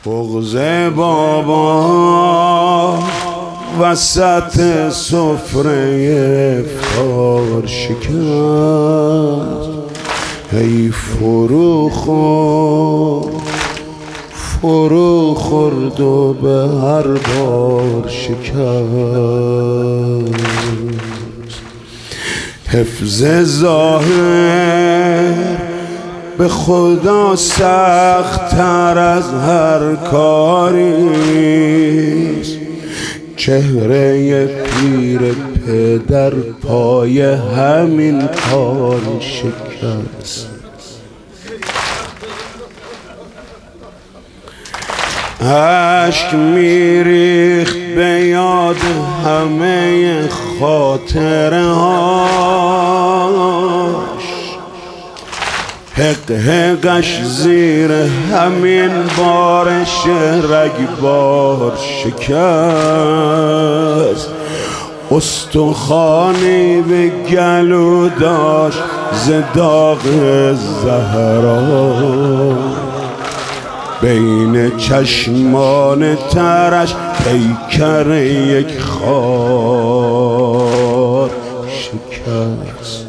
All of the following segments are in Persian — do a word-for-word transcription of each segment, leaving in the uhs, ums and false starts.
بغض بابا وسط سفره افطار شکست، هی فرو خورد فرو خورد و به هر بار شکست. حفظ ظاهر به خدا سخت تر از هر کاریست، چهره پیر پدر پای همین کار شکست. اشک میریخت به یاد همه خاطره هاش، حق حقش زیر همین بارش رگبار شکست. استخوانی به گلو داشت ز داغ زهرا، بین چشمان ترش پیکر یک خار شکست.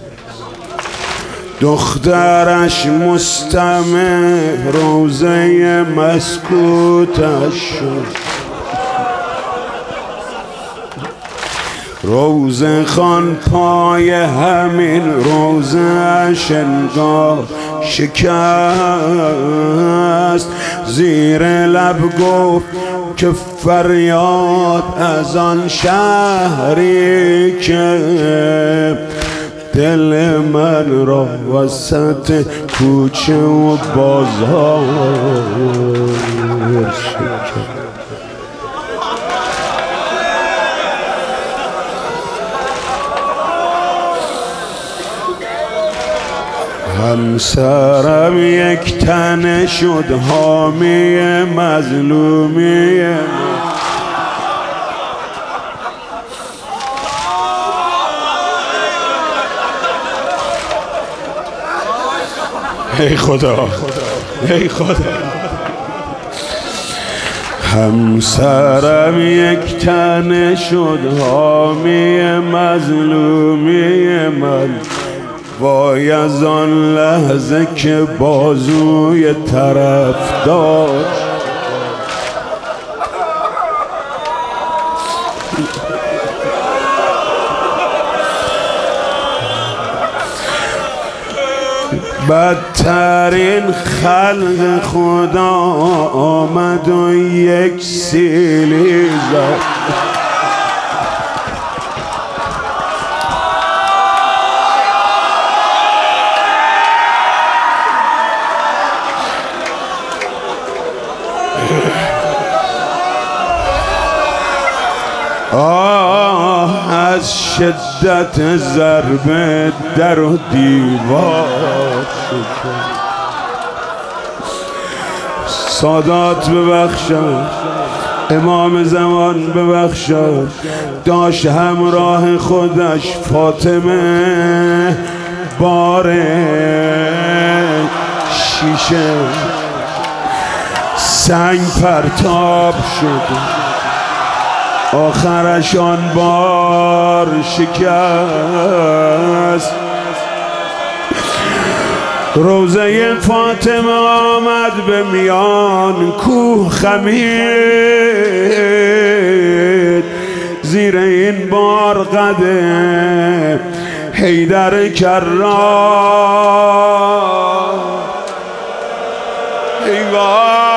دخترش مستمع روزه مسکوتش شد، روزه خان پای همین روزش انگار شکست. زیر لب گفت که فریاد از آن شهری که دل من را وسط کوچه و بازار شکست. همسرم یک تنه شد حامی مظلومی، ای خدا ای خدا. همسرم یک تنه شد حامی مظلومی من، وای از آن لحظه که بازوی طرف داشت بدترین خلق خدا آمد و یک سیلی زد. آه از شدت ضربه در و دیوار شکست. سادات ببخشد، امام زمان ببخشد، داشت همراه خودش فاطمه بار شیشه سنگ پرتاب شد، آخرش آن بار شکست. روزه فاطمه آمد به میان کوه خمید، زیر این بار قده حیدر کرار. ای وای